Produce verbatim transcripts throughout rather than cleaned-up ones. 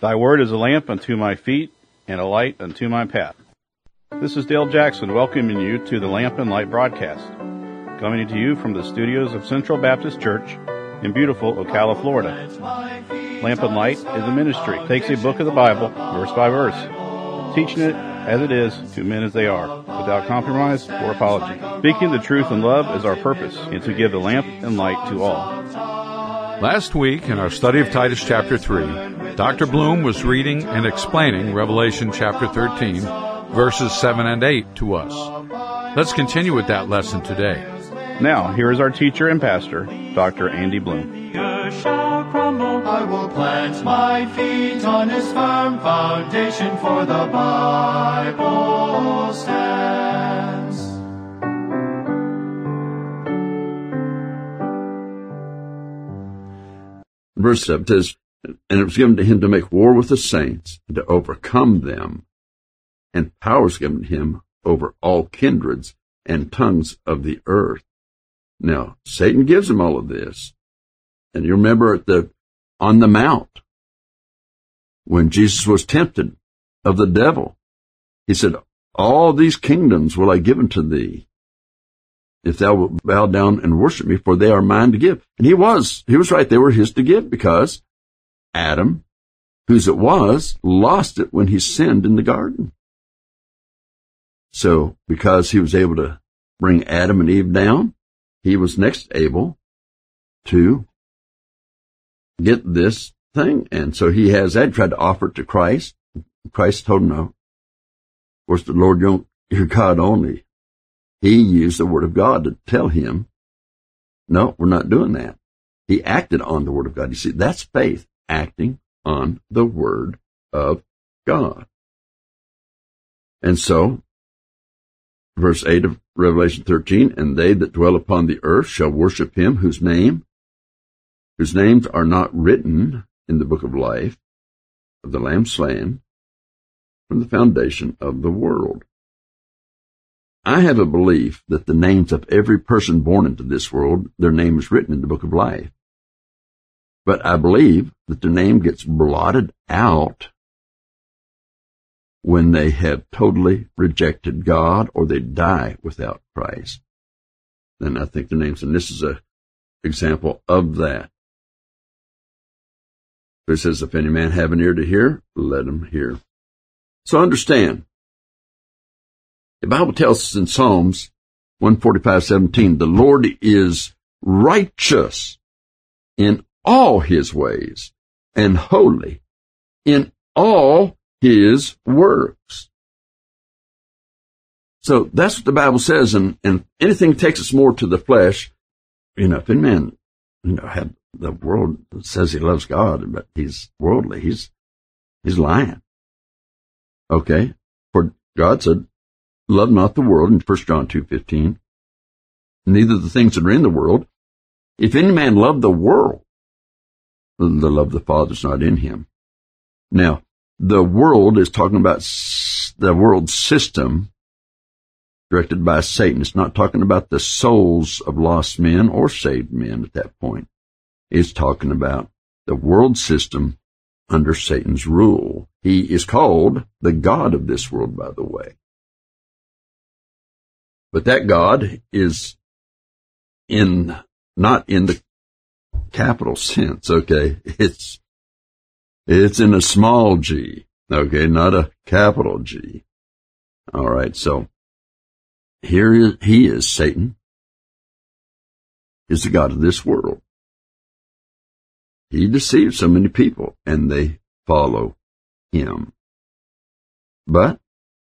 Thy word is a lamp unto my feet and a light unto my path. This is Dale Jackson welcoming you to the Lamp and Light broadcast, coming to you from the studios of Central Baptist Church in beautiful Ocala, Florida. Lamp and Light is a ministry. It takes a book of the Bible, verse by verse, teaching it as it is to men as they are, without compromise or apology. Speaking the truth in love is our purpose, and to give the lamp and light to all. Last week, in our study of Titus chapter three, Doctor Bloom was reading and explaining Revelation chapter thirteen, verses seven and eight to us. Let's continue with that lesson today. Now, here is our teacher and pastor, Doctor Andy Bloom. Shall crumble. I will plant my feet on his firm foundation, for the Bible stands. Verse seven says, and it was given to him to make war with the saints, and to overcome them, and power was given to him over all kindreds and tongues of the earth. Now, Satan gives him all of this. And you remember at the, on the mount, when Jesus was tempted of the devil, he said, all these kingdoms will I give unto thee, if thou wilt bow down and worship me, for they are mine to give. And he was, he was right, they were his to give, because Adam, whose it was, lost it when he sinned in the garden. So, because he was able to bring Adam and Eve down, he was next able to get this thing. And so he has that, tried to offer it to Christ. Christ told him no. Of course, the Lord, your God only. He used the word of God to tell him, no, we're not doing that. He acted on the word of God. You see, that's faith, acting on the word of God. And so, verse eight of Revelation thirteen, and they that dwell upon the earth shall worship him whose name, whose names are not written in the book of life of the Lamb slain from the foundation of the world. I have a belief that the names of every person born into this world, their name is written in the book of life. But I believe that their name gets blotted out when they have totally rejected God or they die without Christ. Then I think their names, and this is an example of that. It says, if any man have an ear to hear, let him hear. So understand, the Bible tells us in Psalms one forty-five seventeen, the Lord is righteous in all his ways and holy in all his works. So that's what the Bible says, and, and anything that takes us more to the flesh, you know, if any man, you know, have the world says he loves God, but he's worldly, he's, he's lying. Okay? For God said, love not the world in First John two fifteen, neither the things that are in the world. If any man love the world, the love of the Father is not in him. Now, the world is talking about the world system directed by Satan. It's not talking about the souls of lost men or saved men at that point. It's talking about the world system under Satan's rule. He is called the God of this world, by the way. But that God is in, not in the capital sense, okay? It's, it's in a small g, okay? Not a capital G. All right, so here is, he is, Satan, is the God of this world. He deceives so many people, and they follow him. But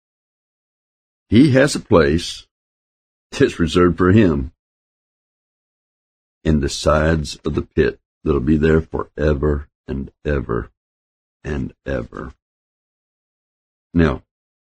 he has a place that's reserved for him in the sides of the pit that'll be there forever and ever and ever. Now,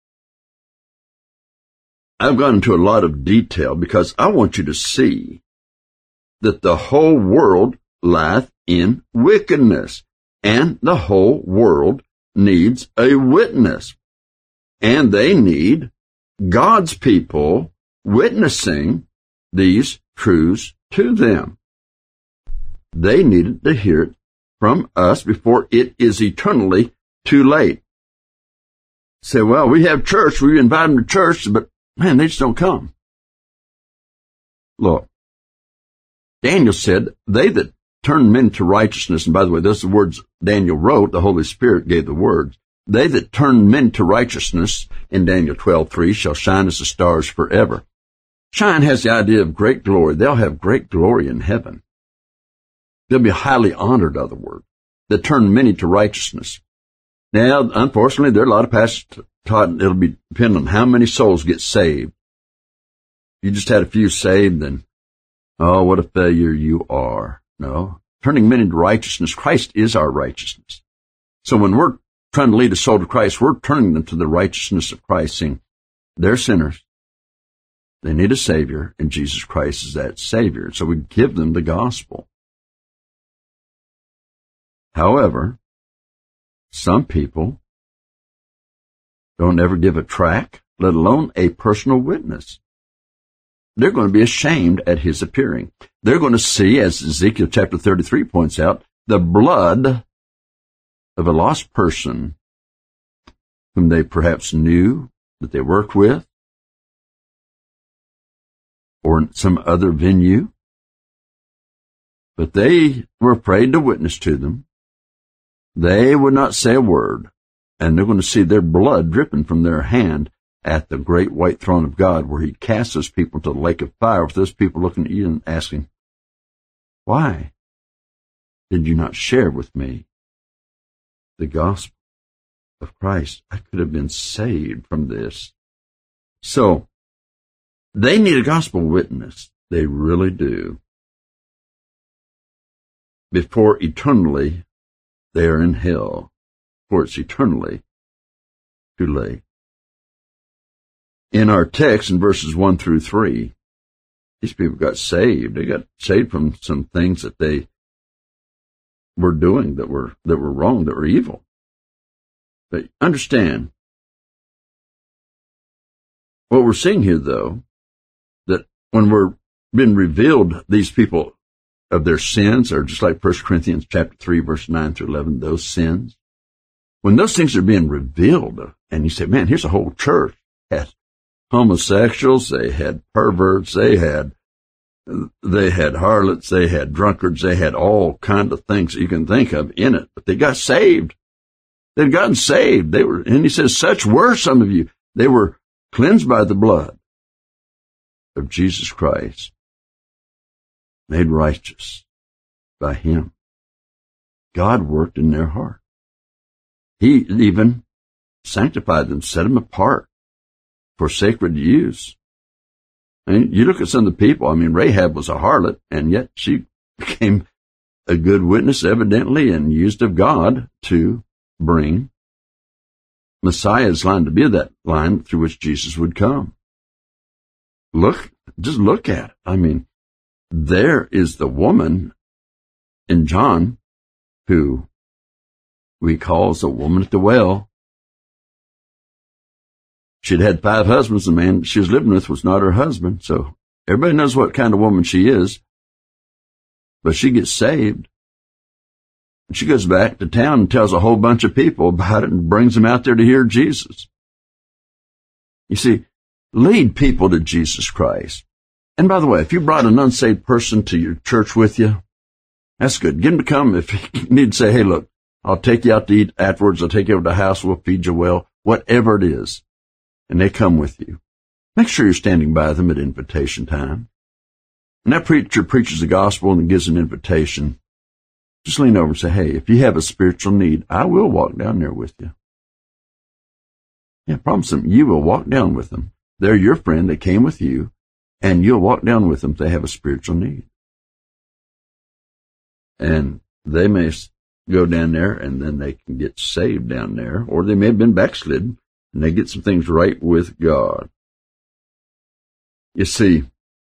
I've gone into a lot of detail because I want you to see that the whole world lieth in wickedness, and the whole world needs a witness, and they need God's people witnessing these truths to them. They needed to hear it from us before it is eternally too late. Say, well, we have church, we invite them to church, but man, they just don't come. Look, Daniel said, they that turn men to righteousness, and by the way, those are the words Daniel wrote, the Holy Spirit gave the words. They that turn men to righteousness, in Daniel twelve three, shall shine as the stars forever. Shine has the idea of great glory. They'll have great glory in heaven. They'll be highly honored, other words, that turn many to righteousness. Now, unfortunately, there are a lot of pastors taught it'll be dependent on how many souls get saved. You just had a few saved, then, oh, what a failure you are. No. Turning men into righteousness, Christ is our righteousness. So when we're trying to lead a soul to Christ, we're turning them to the righteousness of Christ, saying, they're sinners. They need a Savior, and Jesus Christ is that Savior. So we give them the gospel. However, some people don't ever give a tract, let alone a personal witness. They're going to be ashamed at his appearing. They're going to see, as Ezekiel chapter thirty-three points out, the blood of a lost person whom they perhaps knew, that they worked with, or in some other venue. But they were afraid to witness to them. They would not say a word, and they're going to see their blood dripping from their hand at the great white throne of God, where he casts those people to the lake of fire, with those people looking at you and asking, why did you not share with me the gospel of Christ? I could have been saved from this. So, they need a gospel witness. They really do. Before eternally they are in hell, for it's eternally too late. In our text, in verses one through three, these people got saved. They got saved from some things that they were doing that were that were wrong, that were evil. But understand, what we're seeing here, though, that when we're being revealed, these people of their sins are just like First Corinthians chapter three, verse nine through eleven, those sins. When those things are being revealed, and you say, man, here's a whole church. It had homosexuals, they had perverts, they had they had harlots, they had drunkards, they had all kinds of things that you can think of in it. But they got saved. They'd gotten saved. They were, and he says, such were some of you. They were cleansed by the blood of Jesus Christ, made righteous by him. God worked in their heart. He even sanctified them, set them apart for sacred use. I mean, you look at some of the people, I mean, Rahab was a harlot, and yet she became a good witness, evidently, and used of God to bring Messiah's line, to be that line through which Jesus would come. Look, just look at it. I mean, there is the woman in John who we call the woman at the well. She'd had five husbands. The man she was living with was not her husband. So everybody knows what kind of woman she is. But she gets saved. She goes back to town and tells a whole bunch of people about it and brings them out there to hear Jesus. You see, lead people to Jesus Christ. And by the way, if you brought an unsaved person to your church with you, that's good. Get them to come. If you need to say, hey, look, I'll take you out to eat afterwards. I'll take you over to the house. We'll feed you well, whatever it is. And they come with you. Make sure you're standing by them at invitation time. And that preacher preaches the gospel and gives an invitation. Just lean over and say, hey, if you have a spiritual need, I will walk down there with you. Yeah, promise them you will walk down with them. They're your friend. They came with you, and you'll walk down with them if they have a spiritual need. And they may go down there, and then they can get saved down there, or they may have been backslidden, and they get some things right with God. You see,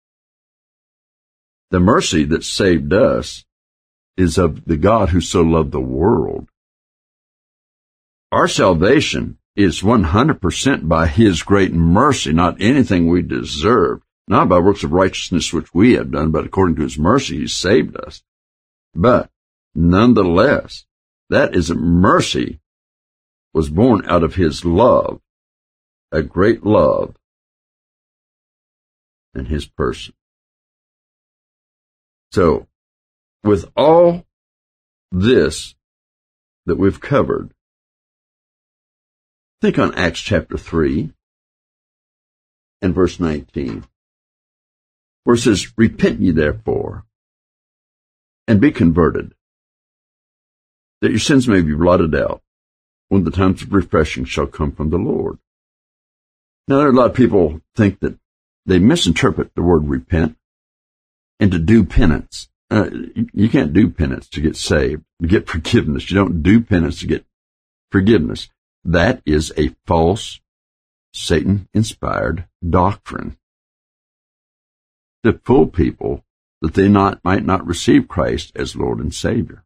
the mercy that saved us is of the God who so loved the world. Our salvation is one hundred percent by his great mercy, not anything we deserve, not by works of righteousness which we have done, but according to his mercy, he saved us. But nonetheless, that is a mercy was born out of his love, a great love in his person. So, with all this that we've covered, think on Acts chapter three and verse nineteen, where it says, "Repent ye therefore, and be converted, that your sins may be blotted out, when the times of refreshing shall come from the Lord." Now, there are a lot of people think that they misinterpret the word repent and to do penance. Uh, you can't do penance to get saved, to get forgiveness. You don't do penance to get forgiveness. That is a false, Satan-inspired doctrine to fool people that they not might not receive Christ as Lord and Savior.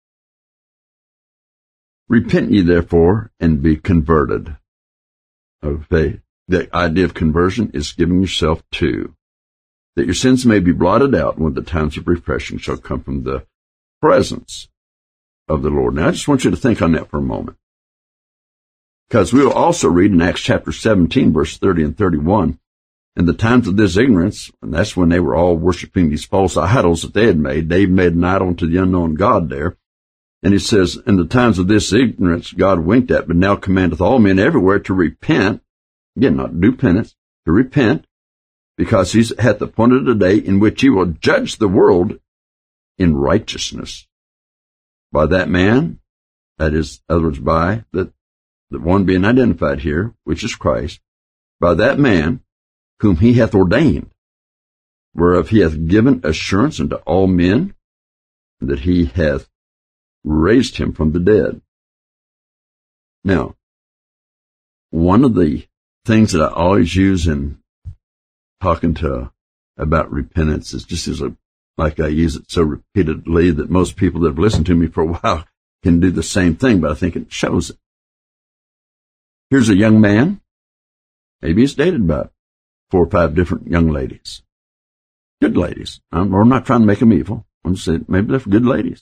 "Repent ye therefore, and be converted." Okay. The idea of conversion is giving yourself to, that your sins may be blotted out when the times of refreshing shall come from the presence of the Lord. Now, I just want you to think on that for a moment, because we will also read in Acts chapter seventeen, verse thirty and thirty-one, "In the times of this ignorance," and that's when they were all worshiping these false idols that they had made. They made an idol to the unknown God there. And he says, "In the times of this ignorance God winked at, but now commandeth all men everywhere to repent." Again, not to do penance, to repent, "because he hath appointed a day in which he will judge the world in righteousness by that man," that is, in other words, by the, the one being identified here, which is Christ, "by that man whom he hath ordained, whereof he hath given assurance unto all men, that he hath raised him from the dead." Now, one of the things that I always use in talking to about repentance is just as a, like I use it so repeatedly that most people that have listened to me for a while can do the same thing, but I think it shows it. Here's a young man. Maybe he's dated about four or five different young ladies. Good ladies. I'm, I'm not trying to make them evil. I'm just saying maybe they're good ladies.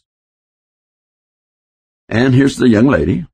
And here's the young lady.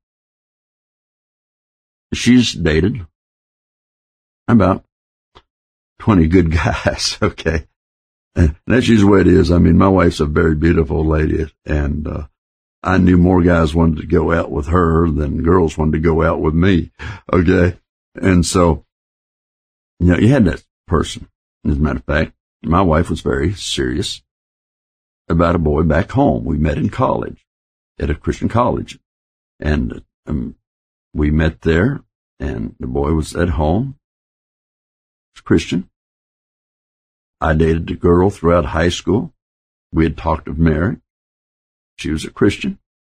She's dated about twenty good guys, okay? And that's usually the way it is. I mean, my wife's a very beautiful lady, and uh, I knew more guys wanted to go out with her than girls wanted to go out with me, okay? And so, you know, you had that person. As a matter of fact, my wife was very serious about a boy back home. We met in college, at a Christian college, and um, we met there, and the boy was at home. Christian. I dated a girl throughout high school. We had talked of marriage. She was a Christian.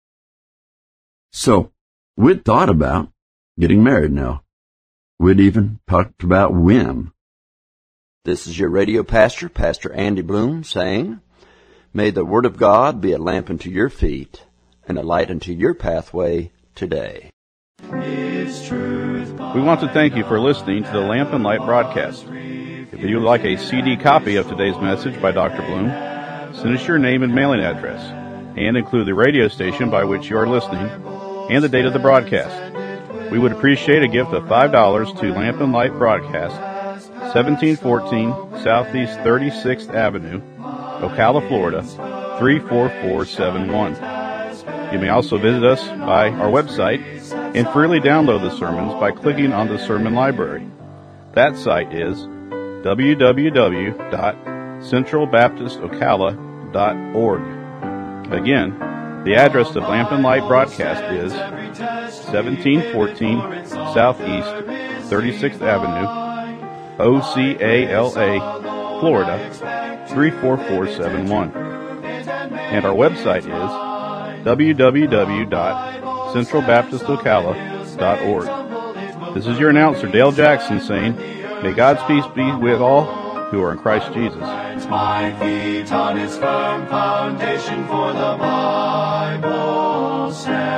So we'd thought about getting married now. We'd even talked about when. This is your radio pastor, Pastor Andy Bloom, saying, "May the Word of God be a lamp unto your feet and a light unto your pathway today." We want to thank you for listening to the Lamp and Light broadcast. If you would like a C D copy of today's message by Doctor Bloom, send us your name and mailing address, and include the radio station by which you are listening and the date of the broadcast. We would appreciate a gift of five dollars to Lamp and Light Broadcast, seventeen fourteen Southeast thirty-sixth Avenue, Ocala, Florida, three four four seven one. You may also visit us by our website and freely download the sermons by clicking on the sermon library. That site is w w w dot central baptist ocala dot org. Again, the address of Lamp and Light Broadcast is seventeen fourteen Southeast thirty-sixth Avenue, O C A L A, Florida, three four four seven one. And our website is w w w dot central baptist ocala dot org. This is your announcer, Dale Jackson, saying, may God's peace be with all who are in Christ Jesus. My feet on his firm foundation, for the Bible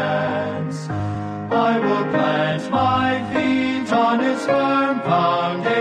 stands. I will plant my feet on his firm foundation.